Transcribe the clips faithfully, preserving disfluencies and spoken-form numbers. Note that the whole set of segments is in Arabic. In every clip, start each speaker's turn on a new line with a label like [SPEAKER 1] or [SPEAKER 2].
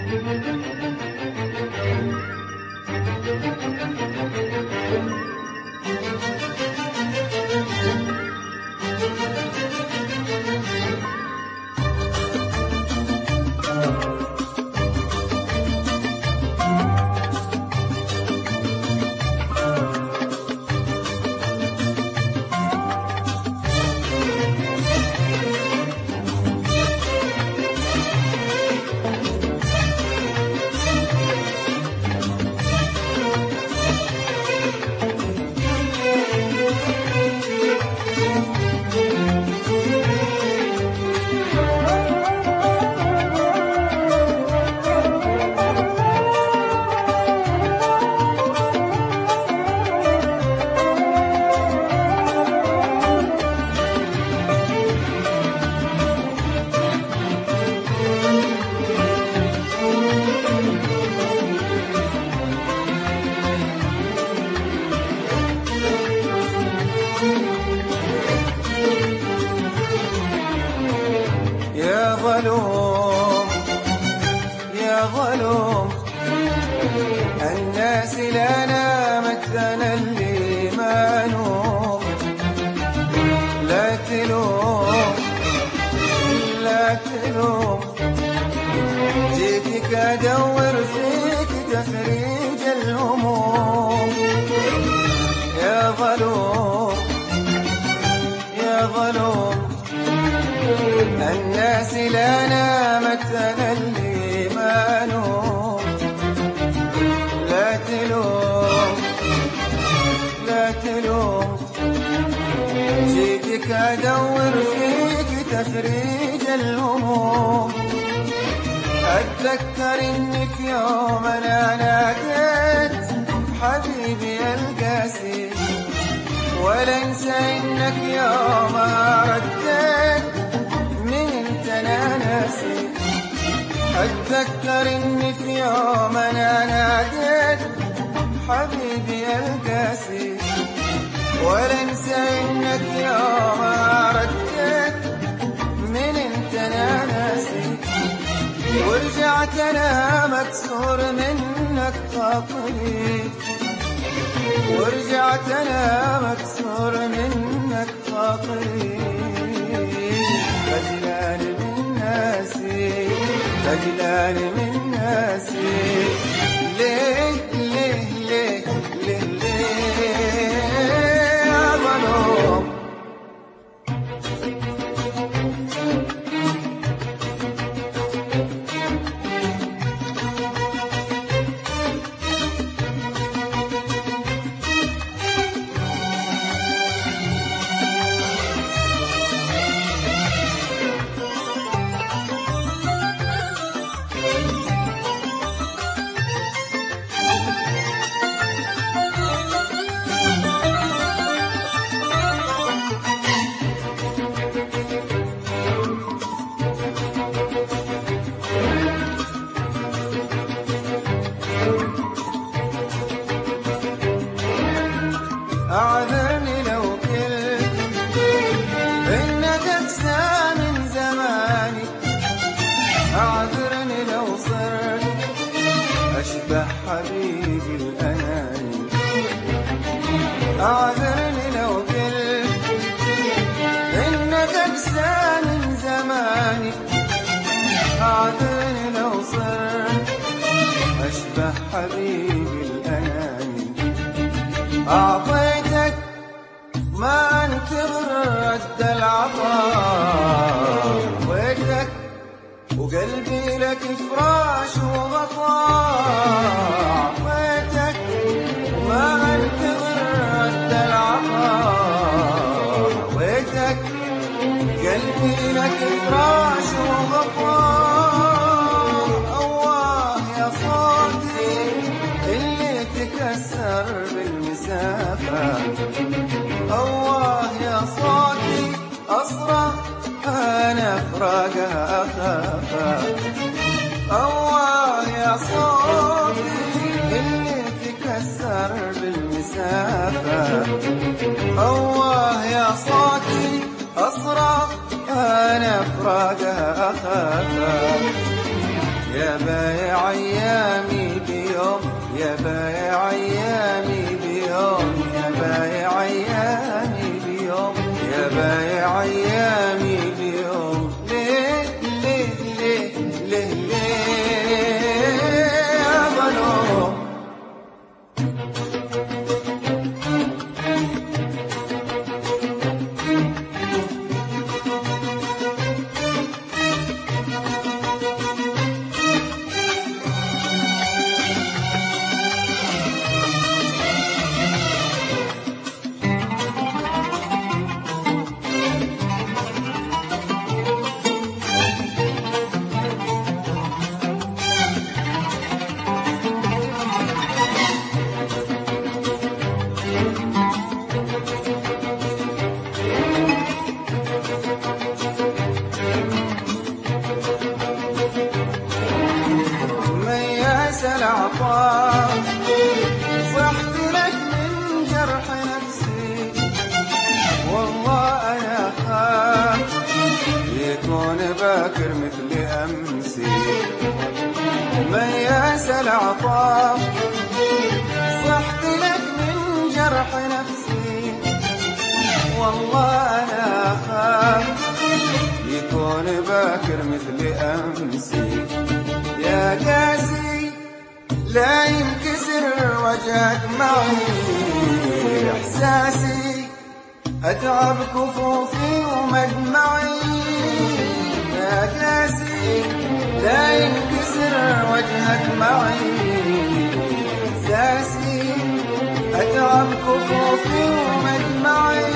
[SPEAKER 1] يا ظلوم يا ظلوم، الناس لا نامت أنا اللي ما نوم. لا تلوم لا تلوم، جيتك أدور فيك تفريج الهموم. يا ظلوم يا ظلوم، الناس لا نامت أنا اللي ما نوم. لا تلوم لا تلوم، جيتك أدور فيك تفريج الهموم. أتذكر إني في يوم أنا ناديت حبيبي القاسي، ولا انسى إنك يوم رديت من انت انا ناسي. اتذكر اني في يوم انا ناديت حبيبي القاسي، ولا انسى انك يوم رديت من انت انا ناسي. ورجعت انا مكسور منك خاطري، ورجعت انا مكسور منك خاطري. خجلان من ناسي خجلان من ناسي، ليه ليه ليه ليه ليه يا ظلوم. أعذرني لو قلت إنك أقسى من زماني، أعذرني لو صرت أشبه حبيبي الأناني. أعذرني لو قلت إنك أقسى من زماني، أعذرني لو صرت أشبه حبيبي الأناني. أعطيتك ما انتظر رد العطاء، أعطيتك وقلبي لك فراش وغطاء. أعطيتك ما انتظر رد العطاء، أعطيتك قلبي لك فراش وغطاء. أواه يا صوتي اللي تكسر بالمسافة، أواه يا صوتي أصرخ أنا فراقها أخافا. أواه يا صوتي اللي تكسر بالمسافة، أواه يا صوتي أصرخ أنا فراقها أخافا. يا يا بايع أيامي بيوم، يا بايع أيامي بيوم، يا بايع أيامي بيوم، يا بايع أيامي بيوم. ليه ليه ليه ليه ليه يا ظلوم؟ العطاء صحت لك من جرح نفسي، والله أنا خاف يكون باكر مثل أمسي. مياس العطاء صحت لك من جرح نفسي، والله أنا خاف يكون باكر مثل أمسي. يا قاسي لا ينكسر وجهك معي، إحساسي أتعب كفوفي ومدمعي. يا قاسي لا ينكسر وجهك معي، إحساسي أتعب كفوفي ومدمعي.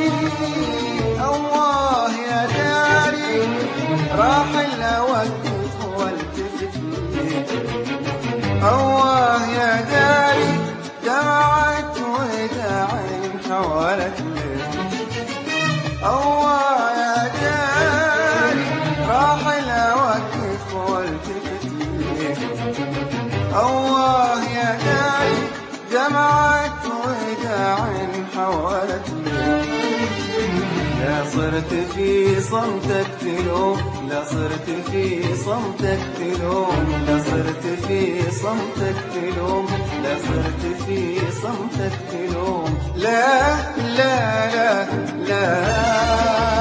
[SPEAKER 1] الله يا داري راح الأوقف والتفت لي، الله يا داري دمعت وداع حولت لي. الله يا داري راح الأوقف والتفت لي، الله يا داري دمعت وداع حولت لي. لا صرت في صمتك تلوم، لا صرت في صمتك تلوم، لا صرت في صمتك تلوم، لا صرت في صمتك تلوم. لا لا لا لا